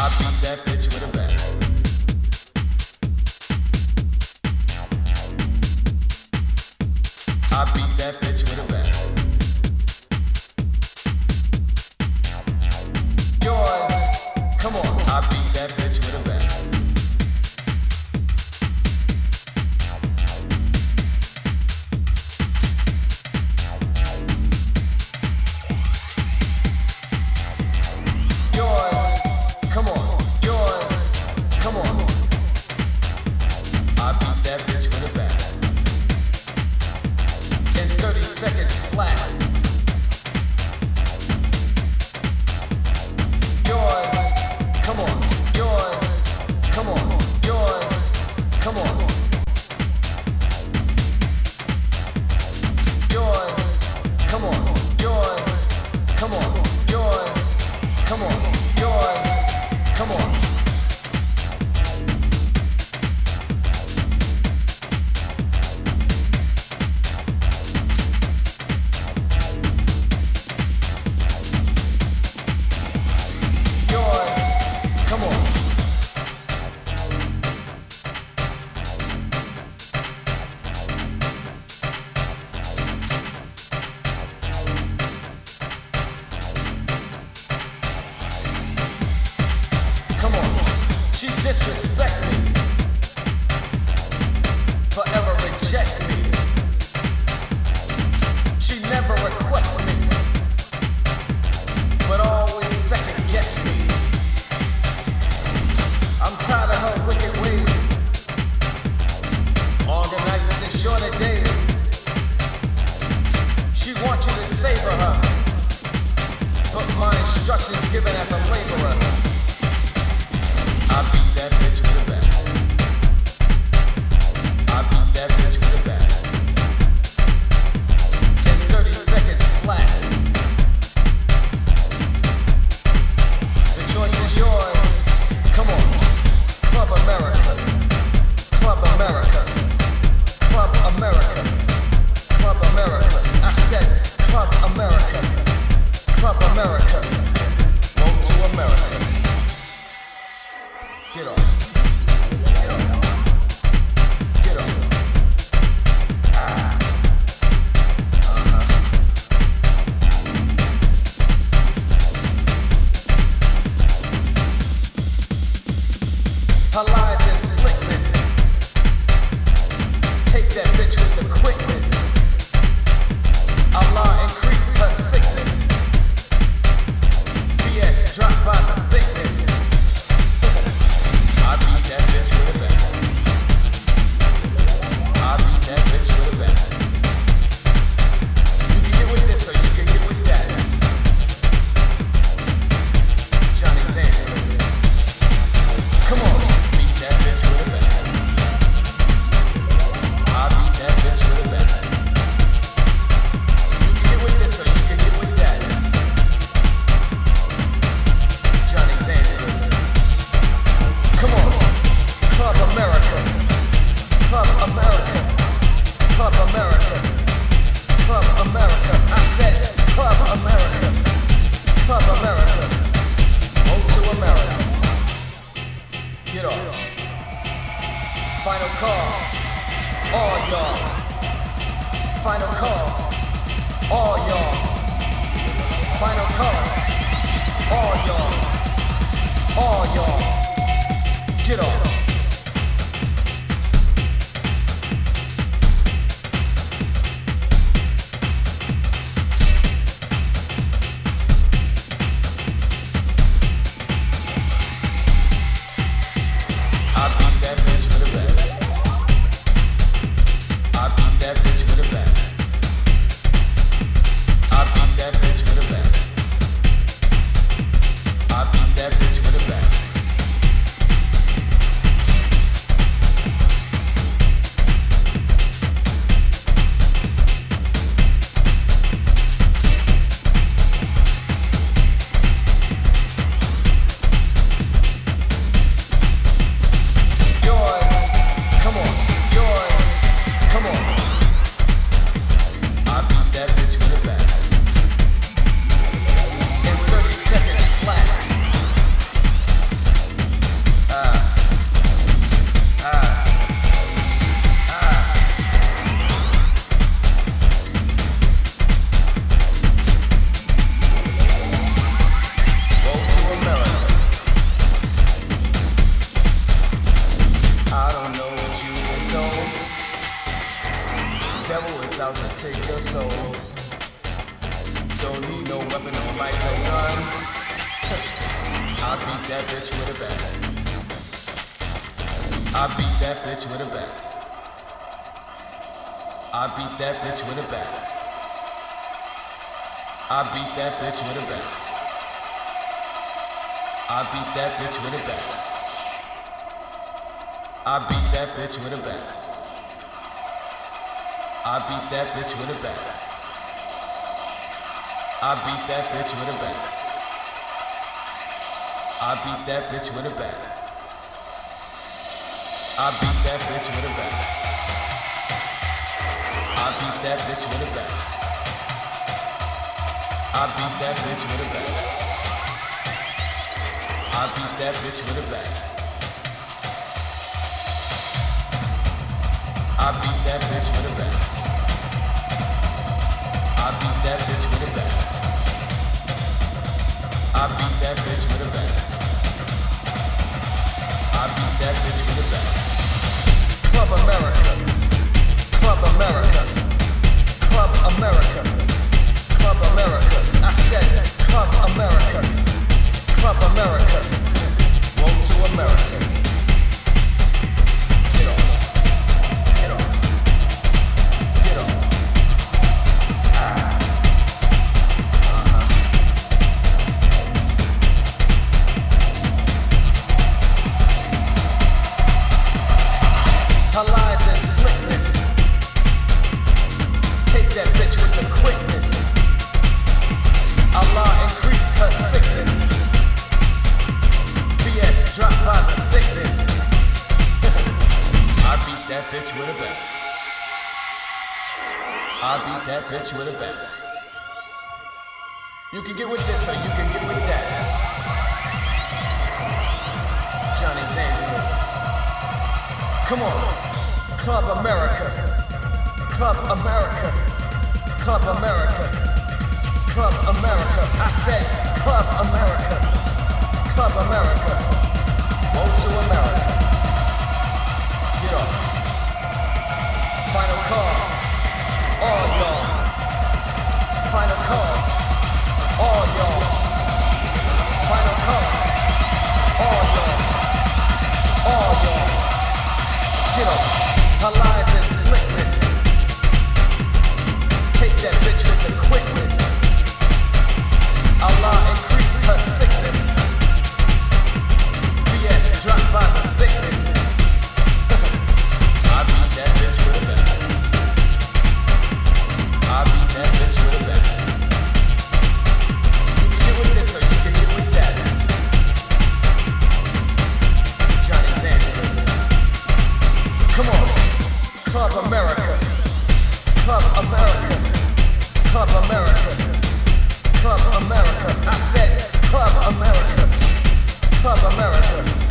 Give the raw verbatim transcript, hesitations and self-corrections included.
I take your soul. Don't need no weapon, no mic, no gun. I'll beat that bitch with a bat. I beat that bitch with a bat. I beat that bitch with a bat. I beat that bitch with a bat. I beat that bitch with a bat. I beat that bitch with a bat. I beat that bitch with a bat. I beat that bitch with a bat. I beat that bitch with a bat. I beat that bitch with a bat. I beat that bitch with a bat. I beat that bitch with a bat. I beat that bitch with a bat. I beat that bitch with a bat. I beat that bitch with a bat. I beat that bitch with a bat. I beat that bitch with a bat. Club America. Club America. Club America. Club America. I said Club America. Club America. Woe to America. Get off. Get off. Get off. Ah. Uh-huh. Her lies and slickness. Take that bitch with the quickness. Allah increase her sickness. B S drop by the thickness. I beat that bitch with a bat. I beat that bitch with a bat. You can get with this or you can get with that. Johnny Dangerous. Come on. Club America. Club America. Club America. Club America. I said Club America. Club America. Woe to America. Get off. Final call. All y'all. Final call. All y'all. Final call. All y'all. All y'all. Get off. Her lies and slickness. Take that bitch with the quickness. Allah increase her sickness. B S drop by the thickness. I beat that bitch with a bat. I beat that bitch with a bat. You can get with this or you can get with that. Johnny Dangerous. Come on. Club America. Club America. Club America. Club America. I said Club America. Club America.